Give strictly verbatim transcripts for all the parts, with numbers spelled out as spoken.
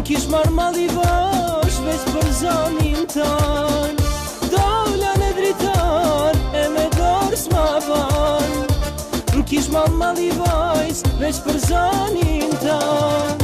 M'kish marr malli bash veç për zanin tan. Dola në dritar e me dorë s'ma ban. M'kish marr malli bash veç për zanin tan.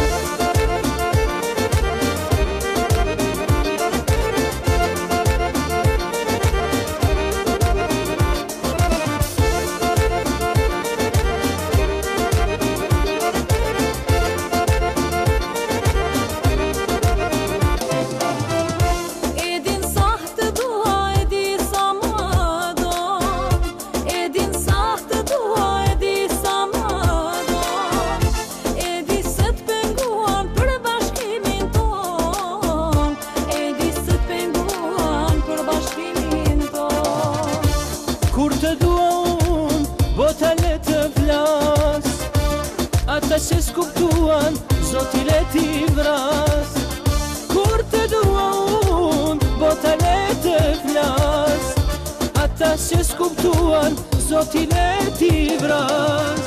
Kur të dua unë, bota le të flas. Ata që s'kuptuan, Zoti le t'i vras. Kur të dua unë, bota le të flas. Ata që s'kuptuan, Zoti le t'i vras.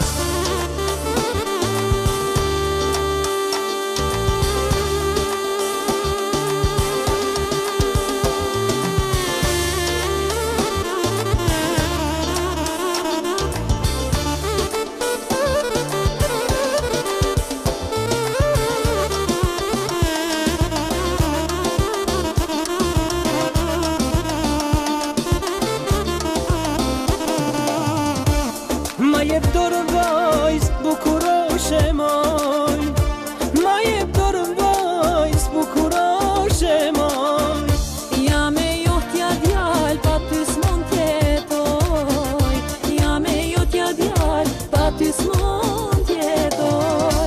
Ma jep dorën vajz, bukuroshe moj. Ma jep dorën vajz, bukuroshe moj. Ja me jo t'ja djall, pa ty s'mon t'jetoj. Ja me jo t'ja djall, pa ty s'mon t'jetoj.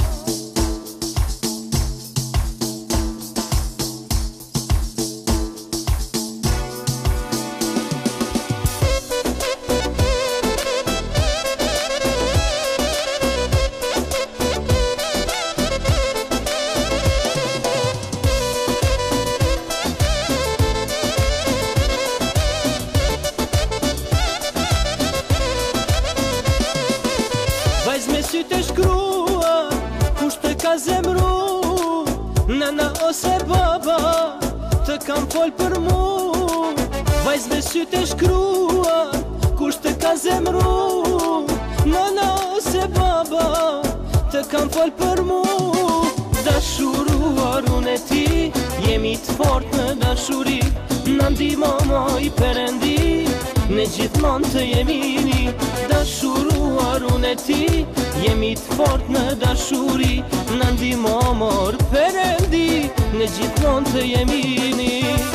Vajz me sytë e shkrua, kush të ka zemru, nëna ose baba, të kam fol për mu. Vajz me sytë e shkrua, kush të ka zemru, nëna ose baba, të kam fol për mu. Dashuruar unë e ti, jemi të fort në dashuri. Në ndihmo moj Perëndi, ne gjithmonë të jemi ni. Dashuruar unë e ti, jemi të fort në dashuri. Në ndihmo moj Perëndi, ne gjithmonë të jemi ni.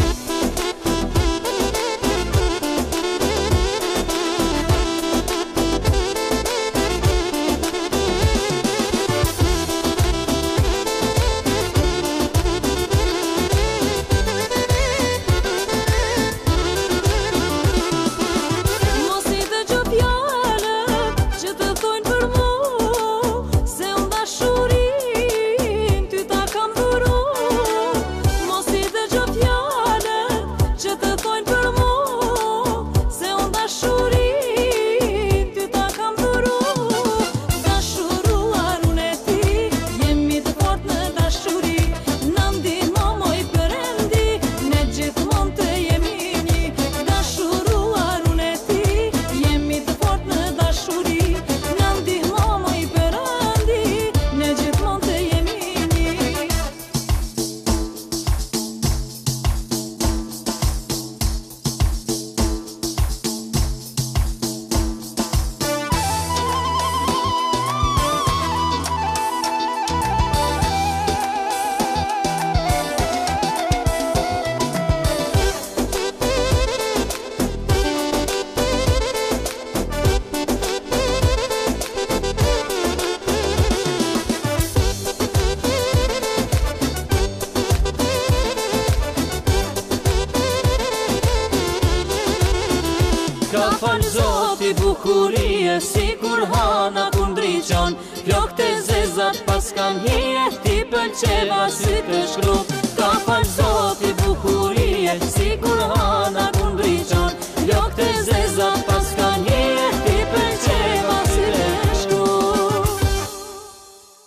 Ka fal Zoti bukurie, si kur hana kur ndriqon. Flokët e zezat pas kam hije, ti pëlqeva si të shkru.